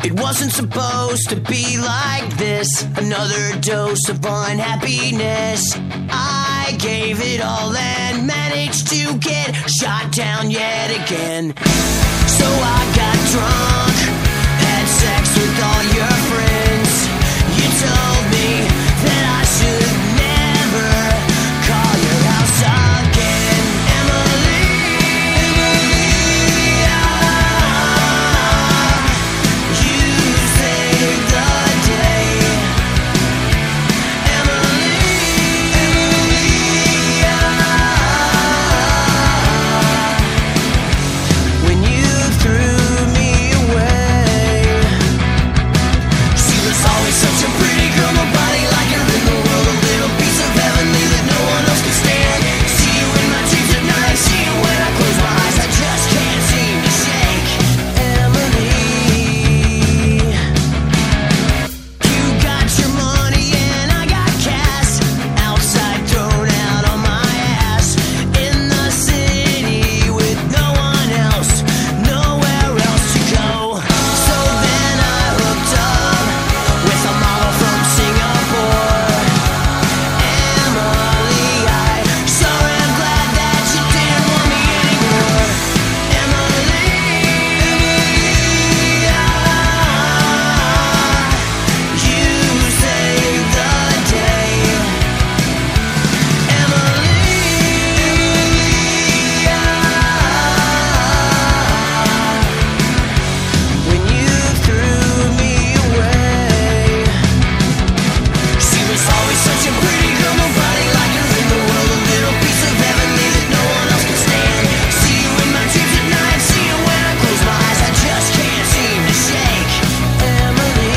It wasn't supposed to be like this. Another dose of unhappiness. I gave it all and managed to get shot down yet again. So I got drunk, had sex with all your friends. You told me that I should never call your house again. Emily, you saved the day. Emily, when you threw me away, she was always such a pretty girl, nobody like her in the world. A little piece of heavenly that no one else can stand. See you in my dreams at night, see you when I close my eyes. I just can't seem to shake. Emily, you got your money and I got cash. Outside thrown out on my ass. In the city with no one else, nowhere else to go. So then I hooked up with a model from Singapore. Emily, I sure am glad that you didn't want me anymore. Emily, you saved the day. Emily, when you threw me away, she was always such a pretty girl, nobody like her in the world. A little piece of heavenly that no one else can stand. See you in my dreams at night, see you when I close my eyes. I just can't seem to shake. Emily,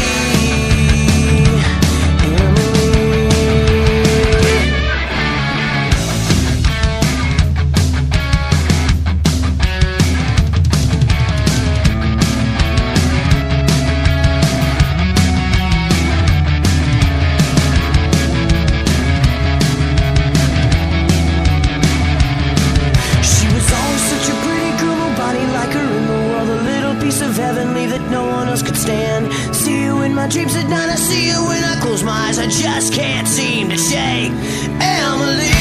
she was always such a pretty girl, nobody like her in the world. A little piece of heavenly that no one else could stand. See you in my dreams at night, I see you when I close my eyes. I just can't seem to shake. Emily.